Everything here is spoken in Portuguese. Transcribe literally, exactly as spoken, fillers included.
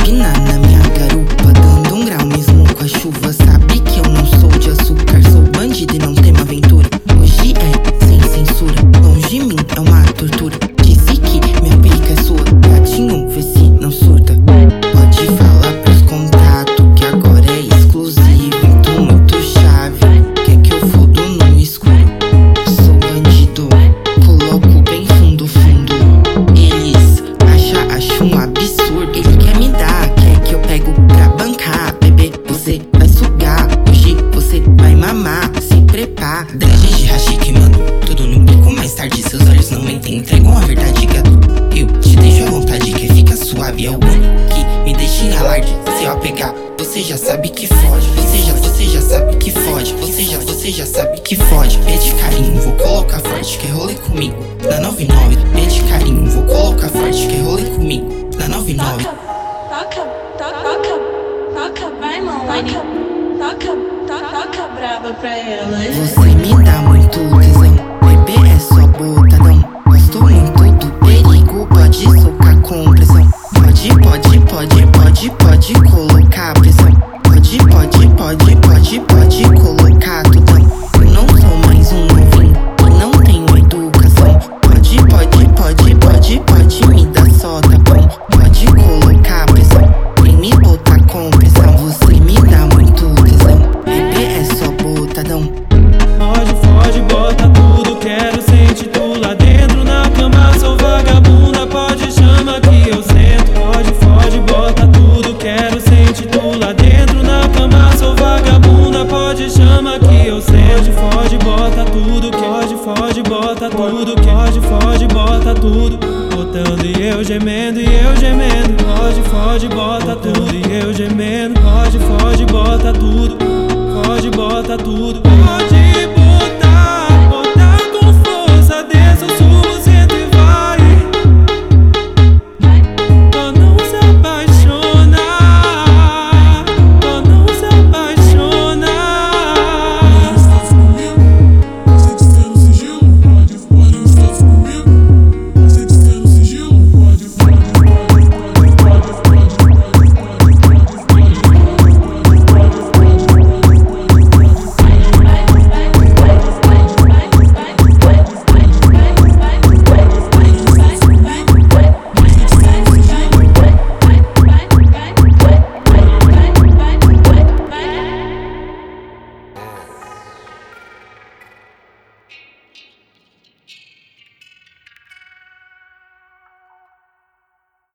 empinar na minha garupa, dando um grau mesmo com a chuva. Sabe que eu não sou de açúcar, sou bandido e não temo aventura. Hoje é sem censura, longe de mim é uma tortura. Disse que minha pica é sua, gatinho, vê se não surta. Pode falar pros contatos que agora é exclusivo. Tô muito chave, quer que eu fodo no escuro. Sou bandido, coloco bem fundo, fundo. Eles acham, acham um absurdo. Ele quer me dar, quer que eu pego pra bancar. Bebê, você vai sugar, hoje você vai mamar. Se prepara. Dread de rachi queimando, tudo no bico. Mais tarde seus olhos não mentem, entregam a verdade, gato. Eu te deixo à vontade, que fica suave. É o único que me deixa em alarde. Se eu pegar, você já sabe que fode. Você já, você já sabe que fode. Você já, você já sabe que fode. Pede carinho, vou colocar forte, quer rolê comigo na nove nove. Pede carinho, vou colocar forte, quer rolê comigo na nove nove. Toca, toca, toca, toca, vai mamãe. Toca, toca, toca brava pra elas. Você me dá muito tesão, bebê é só botadão. Gosto muito do perigo, pode socar com pressão. Pode, pode, pode, pode, pode colocar pressão. Pode, pode, pode, pode, pode colocar tutão. Eu não sou mais um novinho e não tenho educação. Pode, pode, pode, pode, pode me dar só tapão. Pode colocar pressão, vem me botar com pressão. Você me dá muito tesão, bebê é só botadão. Foge, foge, bota tudo, quero sentir tu lá dentro na cama. Sou vagabunda, pode chamar que eu sento. Foge, foge, bota tudo, quero sentir tu lá dentro na cama. Sou vagabunda, pode chamar que eu sento. Foge, foge, bota tudo, foge, foge, bota tudo, foge, foge, bota tudo. Botando e eu gemendo, e eu gemendo. Foge, foge, bota tudo, e eu gemendo. Foge, foge, bota tudo, foge, bota tudo.